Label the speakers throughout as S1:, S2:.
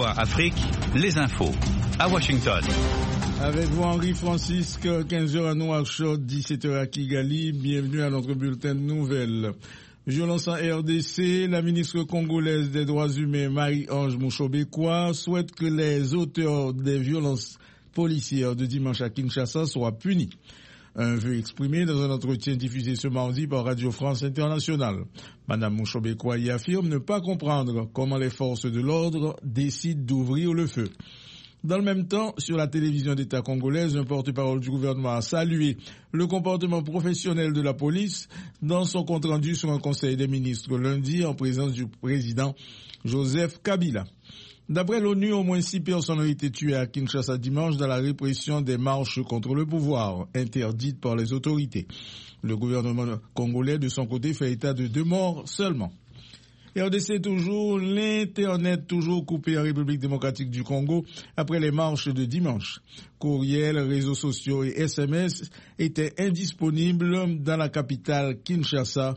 S1: VOA Afrique, les infos. À Washington.
S2: Avec vous Henri Francisque, 15h à Nouakchott, 17h à Kigali. Bienvenue à notre bulletin de nouvelles. Violence en RDC, la ministre congolaise des droits humains Marie-Ange Mouchobekwa souhaite que les auteurs des violences policières de dimanche à Kinshasa soient punis. Un vœu exprimé dans un entretien diffusé ce mardi par Radio France Internationale. Madame Mouchobekwa y affirme ne pas comprendre comment les forces de l'ordre décident d'ouvrir le feu. Dans le même temps, sur la télévision d'État congolaise, un porte-parole du gouvernement a salué le comportement professionnel de la police dans son compte-rendu sur un conseil des ministres lundi en présence du président Joseph Kabila. D'après l'ONU, au moins 6 personnes ont été tuées à Kinshasa dimanche dans la répression des marches contre le pouvoir, interdites par les autorités. Le gouvernement congolais, de son côté, fait état de 2 morts seulement. RDC toujours, l'Internet toujours coupé en République démocratique du Congo après les marches de dimanche. Courriels, réseaux sociaux et SMS étaient indisponibles dans la capitale Kinshasa.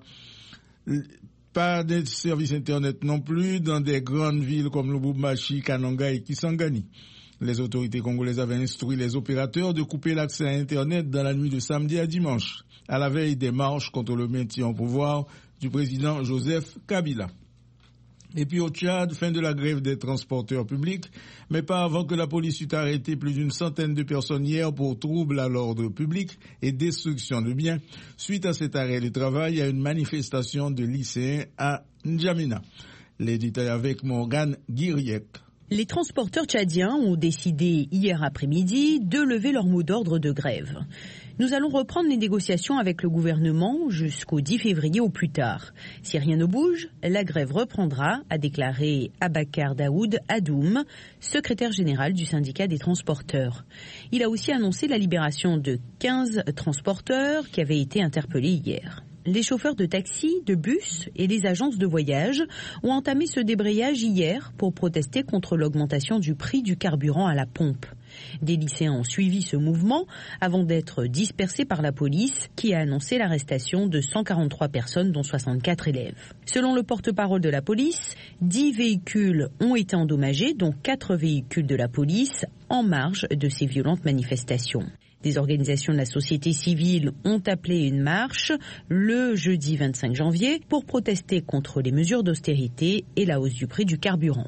S2: Pas de services Internet non plus dans des grandes villes comme Lubumbashi, Kananga et Kisangani. Les autorités congolaises avaient instruit les opérateurs de couper l'accès à Internet dans la nuit de samedi à dimanche, à la veille des marches contre le maintien au pouvoir du président Joseph Kabila. Et puis au Tchad, fin de la grève des transporteurs publics, mais pas avant que la police eût arrêté plus d'une centaine de personnes hier pour trouble à l'ordre public et destruction de biens. Suite à cet arrêt de travail, il y a une manifestation de lycéens à N'Djamena. Les détails avec Morgane Guiriec.
S3: Les transporteurs tchadiens ont décidé hier après-midi de lever leur mot d'ordre de grève. Nous allons reprendre les négociations avec le gouvernement jusqu'au 10 février au plus tard. Si rien ne bouge, la grève reprendra, a déclaré Abakar Daoud Adoum, secrétaire général du syndicat des transporteurs. Il a aussi annoncé la libération de 15 transporteurs qui avaient été interpellés hier. Les chauffeurs de taxi, de bus et les agences de voyage ont entamé ce débrayage hier pour protester contre l'augmentation du prix du carburant à la pompe. Des lycéens ont suivi ce mouvement avant d'être dispersés par la police qui a annoncé l'arrestation de 143 personnes dont 64 élèves. Selon le porte-parole de la police, 10 véhicules ont été endommagés, dont 4 véhicules de la police en marge de ces violentes manifestations. Des organisations de la société civile ont appelé une marche le jeudi 25 janvier pour protester contre les mesures d'austérité et la hausse du prix du carburant.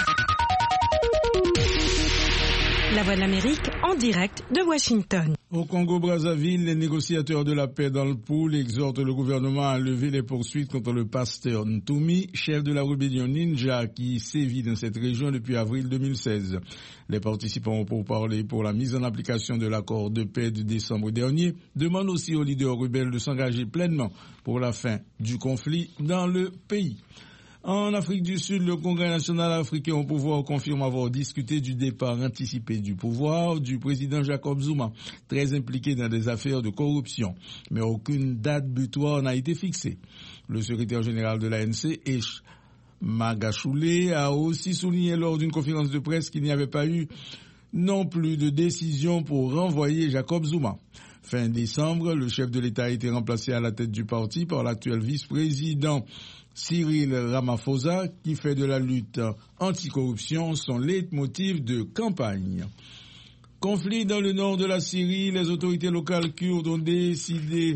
S4: La Voix de l'Amérique en direct de Washington.
S2: Au Congo-Brazzaville, les négociateurs de la paix dans le pool exhortent le gouvernement à lever les poursuites contre le pasteur Ntumi, chef de la rébellion Ninja qui sévit dans cette région depuis avril 2016. Les participants au pourparlers pour la mise en application de l'accord de paix de décembre dernier demandent aussi aux leaders rebelles de s'engager pleinement pour la fin du conflit dans le pays. En Afrique du Sud, le Congrès national africain au pouvoir confirme avoir discuté du départ anticipé du pouvoir du président Jacob Zuma, très impliqué dans des affaires de corruption. Mais aucune date butoir n'a été fixée. Le secrétaire général de l'ANC, Esh Magashule, a aussi souligné lors d'une conférence de presse qu'il n'y avait pas eu non plus de décision pour renvoyer Jacob Zuma. Fin décembre, le chef de l'État a été remplacé à la tête du parti par l'actuel vice-président Cyril Ramaphosa, qui fait de la lutte anticorruption son leitmotiv de campagne. Conflit dans le nord de la Syrie, les autorités locales kurdes ont décidé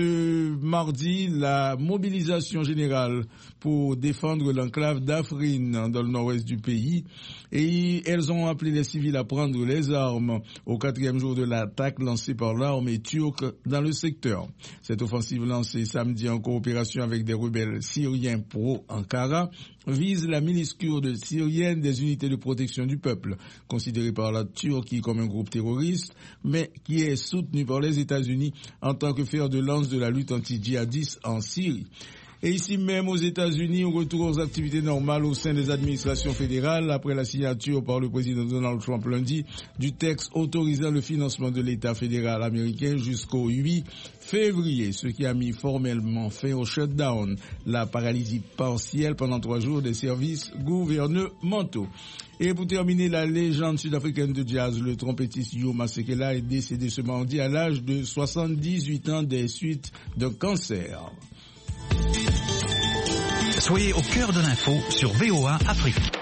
S2: ce mardi la mobilisation générale pour défendre l'enclave d'Afrin dans le nord-ouest du pays et elles ont appelé les civils à prendre les armes au 4e jour de l'attaque lancée par l'armée turque dans le secteur. Cette offensive lancée samedi en coopération avec des rebelles syriens pro-Ankara vise la milice kurde syrienne des unités de protection du peuple, considérée par la Turquie comme un groupe terroriste, mais qui est soutenu par les États-Unis en tant que fer de lance de la lutte anti-djihadiste en Syrie. Et ici même aux États-Unis, on retourne aux activités normales au sein des administrations fédérales après la signature par le président Donald Trump lundi du texte autorisant le financement de l'État fédéral américain jusqu'au 8 février, ce qui a mis formellement fin au shutdown, la paralysie partielle pendant 3 jours des services gouvernementaux. Et pour terminer, la légende sud-africaine de jazz, le trompettiste Yo Masekela est décédé ce mardi à l'âge de 78 ans des suites d'un cancer.
S1: Soyez au cœur de l'info sur VOA Afrique.